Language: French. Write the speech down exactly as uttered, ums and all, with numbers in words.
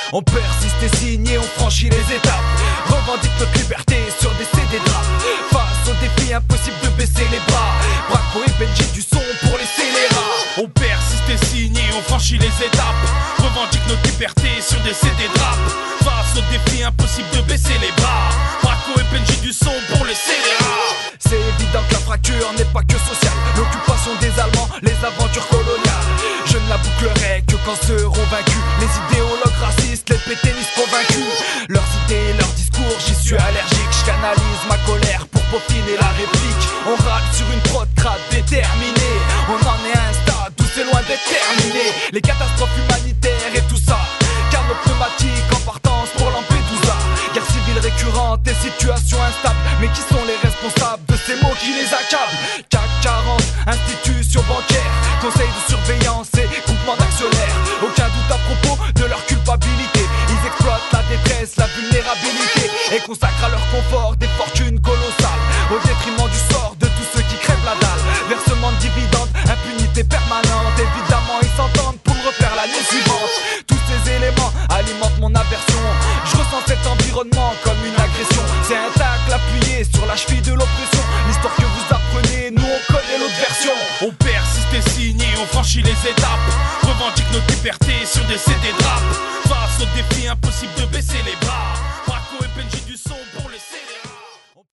On persiste et signe et on franchit les étapes. Revendique notre liberté sur des C D draps. Face au défi impossible de baisser les bras. Braco et Benji du son pour les scélérats. On persiste et signe et on franchit les étapes. Revendique notre liberté sur des C D draps. Face au défi impossible de baisser les bras. Braco et Benji du son pour les scélérats. C'est évident que la fracture n'est pas que sociale. L'occupation des Allemands, les aventures coloniales. Je ne la bouclerai que quand seront vaincus les idéologues racistes, les pétainistes convaincus. Leurs idées, leurs discours, j'y suis allergique. Je canalise ma colère pour peaufiner la réplique. On râle sur une prod crade déterminée. On en est à un stade où c'est loin d'être terminé. Les catastrophes humanitaires et tout ça. Canaux pneumatiques en partance pour Lampedusa. Guerre civile récurrente et situation instable. Mais qui sont les responsables de ces mots qui les accablent? C A C quarante, institutions bancaires, conseil de surveillance et groupement d'actionnaires. Aucun doute à propos de leur culpabilité. Ils exploitent la détresse, la vulnérabilité et consacrent à leur confort des fortunes colossales au détriment du sort de tous ceux qui crèvent la dalle. Versement de dividendes, impunité permanente. Évidemment ils s'entendent pour me refaire l'année suivante. Tous ces éléments alimentent mon aversion. Je ressens cet environnement comme une agression. C'est un tacle appuyé sur la cheville de l'oppression. L'histoire que vous apprenez, nous on connaît l'autre version. On persiste et signe et on franchit les étapes. Revendique notre liberté sur des C D draps. Face au défi impossible de baisser les bras.